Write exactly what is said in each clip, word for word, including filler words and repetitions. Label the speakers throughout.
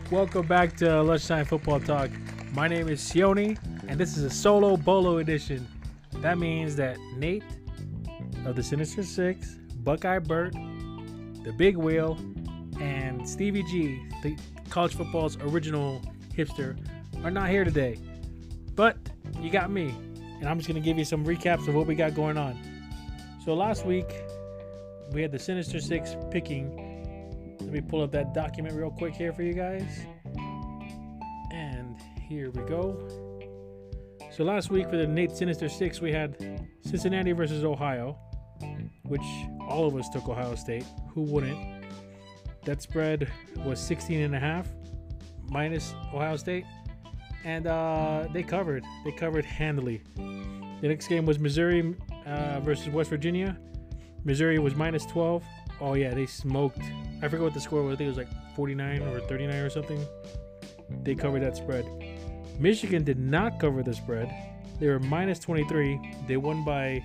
Speaker 1: Welcome back to Lunchtime Football Talk. My name is Sione, and this is a solo bolo edition. That means that Nate of the Sinister Six, Buckeye Burt, the Big Wheel, and Stevie G, the college football's original hipster, are not here today. But you got me, and I'm just going to give you some recaps of what we got going on. So last week, we had the Sinister Six picking. Let me pull up that document real quick here for you guys. And here we go. So last week for the Nate Sinister Six, we had Cincinnati versus Ohio, which all of us took Ohio State. Who wouldn't? That spread was sixteen and a half minus Ohio State. And uh, they covered. They covered handily. The next game was Missouri uh, versus West Virginia. Missouri was minus twelve. Oh, yeah, they smoked. I forget what the score was. I think it was like forty-nine or thirty-nine or something. They covered that spread. Michigan did not cover the spread. They were minus twenty-three. They won by,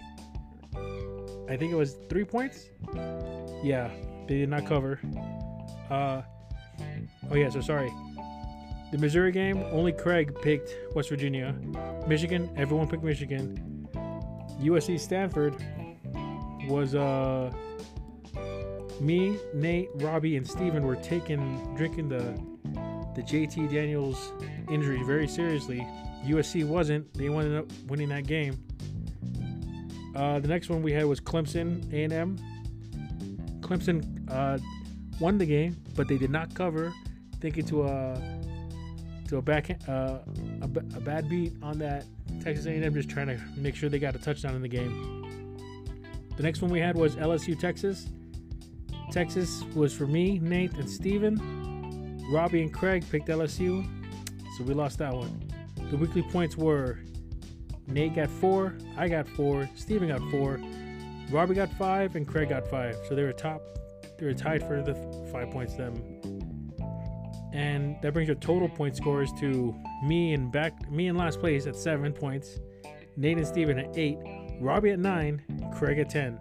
Speaker 1: I think it was three points. Yeah, they did not cover. Uh, oh, yeah, so sorry. The Missouri game, only Craig picked West Virginia. Michigan, everyone picked Michigan. U S C Stanford was... uh. Me, Nate, Robbie, and Steven were taking, drinking the the J T Daniels injury very seriously. U S C wasn't. They ended up winning that game. Uh, the next one we had was Clemson, A and M. Clemson uh, won the game, but they did not cover. Thinking to a to a back uh, a, a bad beat on that. Texas A and M just trying to make sure they got a touchdown in the game. The next one we had was L S U, Texas. Texas was for me, Nate, and Steven. Robbie and Craig picked L S U, so we lost that one. The weekly points were Nate got four, I got four, Steven got four, Robbie got five, and Craig got five. So they were top, they were tied for the five points them. And that brings your total point scores to me and back, me in last place at seven points, Nate and Steven at eight, Robbie at nine, Craig at ten.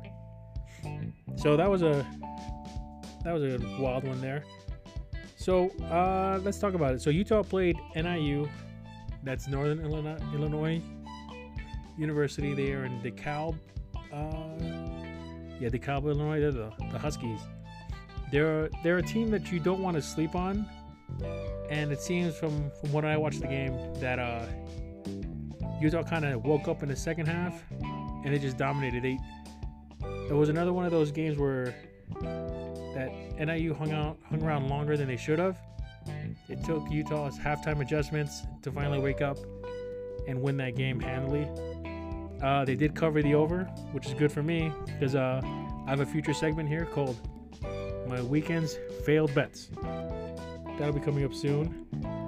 Speaker 1: So that was a That was a wild one there. So uh, let's talk about it. So Utah played N I U. That's Northern Illinois, Illinois University. They are in DeKalb. Uh, yeah, DeKalb, Illinois. They're the, the Huskies. They're they're a team that you don't want to sleep on. And it seems from from when I watched the game that uh, Utah kind of woke up in the second half and they just dominated. They it was another one of those games where that N I U hung out, hung around longer than they should have. It took Utah's halftime adjustments to finally wake up and win that game handily. Uh, they did cover the over, which is good for me because uh, I have a future segment here called My Weekend's Failed Bets. That'll be coming up soon.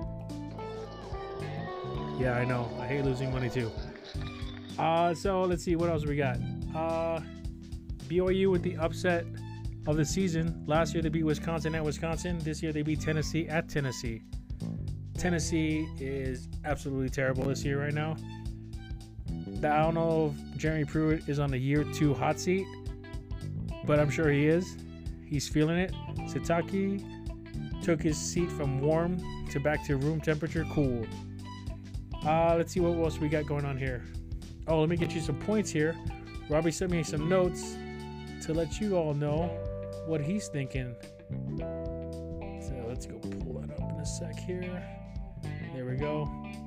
Speaker 1: Yeah, I know. I hate losing money too. Uh, so let's see. What else we got? Uh, B Y U with the upset of the season. Last year they beat Wisconsin at Wisconsin. This year they beat Tennessee at Tennessee. Tennessee is absolutely terrible this year right now. I don't know if Jeremy Pruitt is on the year two hot seat, but I'm sure he is. He's feeling it. Sataki took his seat from warm to back to room temperature cool. Uh, let's see what else we got going on here. Oh, let me get you some points here. Robbie sent me some notes to let you all know what he's thinking. So let's go pull that up in a sec here. There we go.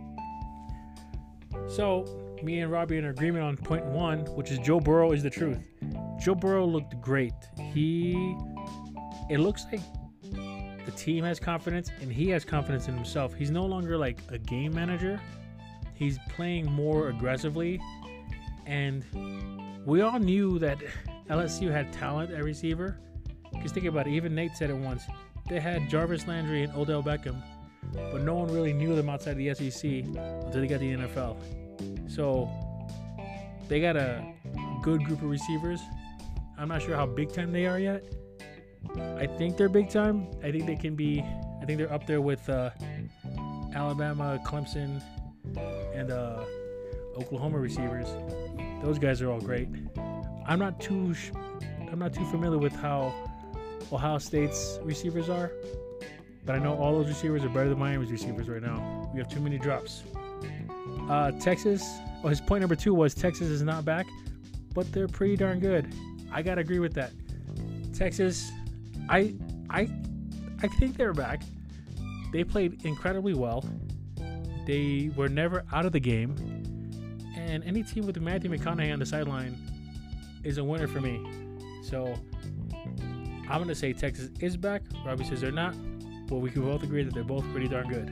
Speaker 1: So me and Robbie are in agreement on point one, which is Joe Burrow is the truth. Joe Burrow looked great. He, it looks like the team has confidence and he has confidence in himself. He's no longer like a game manager. He's playing more aggressively. And we all knew that L S U had talent at receiver. Because think about it, even Nate said it once. They had Jarvis Landry and Odell Beckham, but no one really knew them outside the S E C until they got the N F L. So they got a good group of receivers. I'm not sure how big time they are yet. I think they're big time. I think they can be, I think they're up there with uh, Alabama, Clemson, and uh, Oklahoma receivers. Those guys are all great. I'm not too I'm not too familiar with how Ohio State's receivers are. but I know all those receivers are better than Miami's receivers right now. We have too many drops. Uh, Texas, well, his point number two was Texas is not back, but they're pretty darn good. I gotta agree with that. Texas, I, I, I think they're back. They played incredibly well. They were never out of the game, and any team with Matthew McConaughey on the sideline is a winner for me. So I'm gonna say Texas is back. Robbie says they're not, but we can both agree that they're both pretty darn good.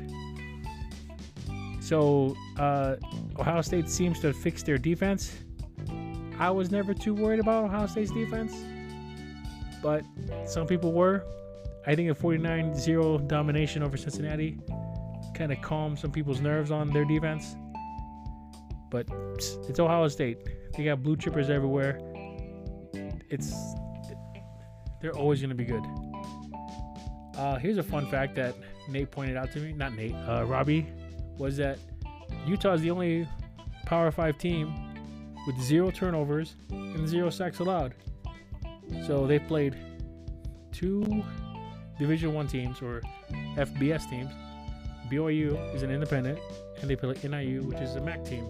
Speaker 1: So uh, Ohio State seems to have fixed their defense. I was never too worried about Ohio State's defense, but some people were. I think a forty-nine zero domination over Cincinnati kind of calmed some people's nerves on their defense. But it's Ohio State. They got blue chippers everywhere. It's they're always going to be good. Uh, here's a fun fact that Nate pointed out to me. Not Nate, uh, Robbie, was that Utah is the only Power five team with zero turnovers and zero sacks allowed. So they played two Division One teams, or F B S teams. B Y U is an independent, and they play N I U, which is a M A C team.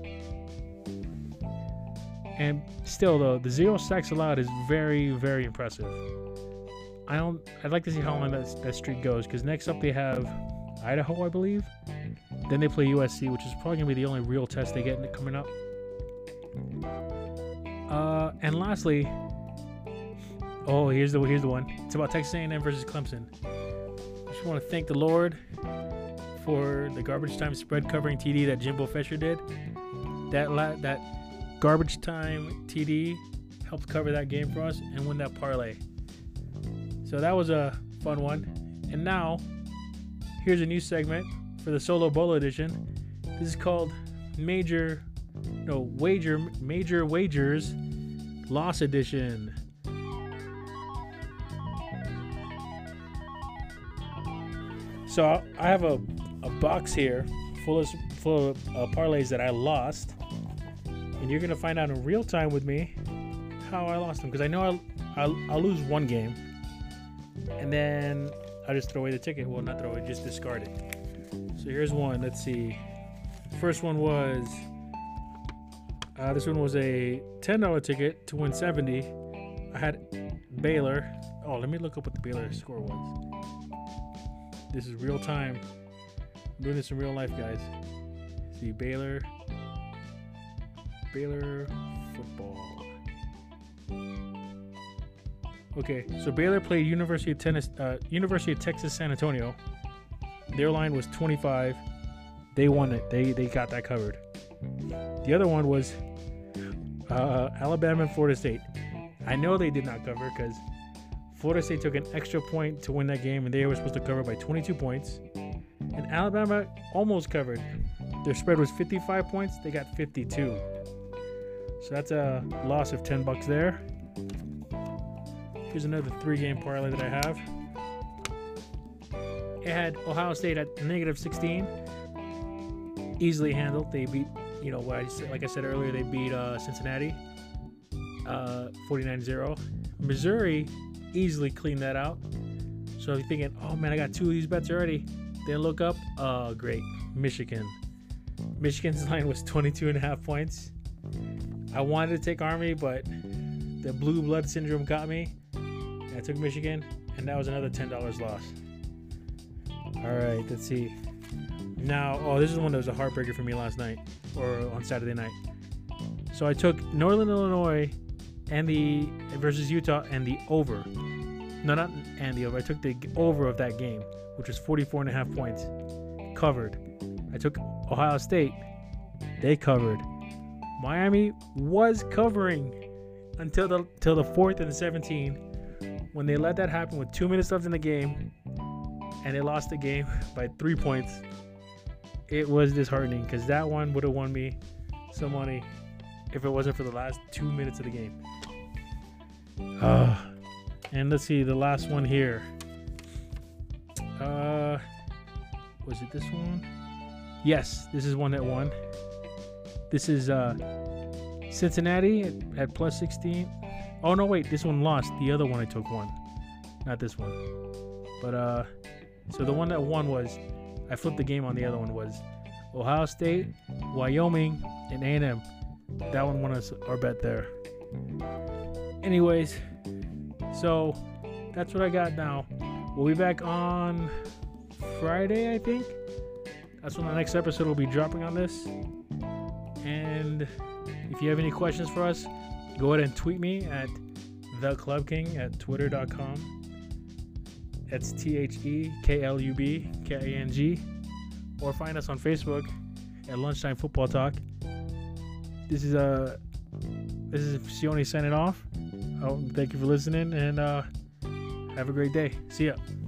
Speaker 1: And still, though, the zero sacks allowed is very, very impressive. I don't. I'd like to see how long that, that streak goes, because next up they have Idaho, I believe. Then they play U S C, which is probably gonna be the only real test they get coming up. Uh, and lastly, oh, here's the here's the one. It's about Texas A and M versus Clemson. I just want to thank the Lord for the garbage time spread covering T D that Jimbo Fisher did. That la- that garbage time T D helped cover that game for us and win that parlay. So that was a fun one. And now, here's a new segment for the Solo Bolo edition. This is called Major, no, Wager, Major Wagers Loss Edition. So I have a, a box here full of, full of uh, parlays that I lost. And you're going to find out in real time with me how I lost them. Because I know I'll, I'll, I'll lose one game. And then I'll just throw away the ticket. Well, not throw away, just discard it. So here's one. Let's see. First one was, uh, this one was a ten dollar ticket to win seventy. I had Baylor. Oh, let me look up what the Baylor score was. This is real time. I'm doing this in real life, guys. See, Baylor. Baylor football. Okay, so Baylor played University of Tennis, uh, University of Texas San Antonio. Their line was twenty-five. They won it. They they got that covered. The other one was uh, Alabama and Florida State. I know they did not cover because Florida State took an extra point to win that game, and they were supposed to cover by twenty-two points. And Alabama almost covered. Their spread was fifty-five points. They got fifty-two. So that's a loss of ten bucks there. Here's another three-game parlay that I have. It had Ohio State at negative sixteen. Easily handled. They beat, you know, what I said, like I said earlier, they beat uh, Cincinnati uh, forty-nine zero. Missouri easily cleaned that out. So if you're thinking, oh man, I got two of these bets already, then look up, oh great, Michigan. Michigan's line was twenty-two and a half points. I wanted to take Army, but the blue blood syndrome got me. I took Michigan, and that was another ten dollars loss. All right, let's see. Now, oh, this is the one that was a heartbreaker for me last night, or on Saturday night. So I took Northern Illinois and the versus Utah and the over. No, not and the over. I took the over of that game, which was forty-four and a half points. Covered. I took Ohio State. They covered. Miami was covering until the till the fourth and the seventeenth, when they let that happen with two minutes left in the game, and they lost the game by three points. It was disheartening because that one would have won me some money if it wasn't for the last two minutes of the game. Uh, and let's see the last one here. Uh, was it this one? Yes, this is one that won. This is uh, Cincinnati at, at plus sixteen. Oh no, wait, this one lost. The other one I took won, not this one. But uh, So the one that won was, I flipped the game on the other one, was Ohio State, Wyoming, and A and M. That one won us our bet there. Anyways, so that's what I got now. We'll be back on Friday, I think. That's when the next episode will be dropping on this. And if you have any questions for us, go ahead and tweet me at the Club King at twitter dot com. That's T H E K L U B K A N G. Or find us on Facebook at Lunchtime Football Talk. This is uh this is Sione signing off. Oh, thank you for listening, and uh, have a great day. See ya.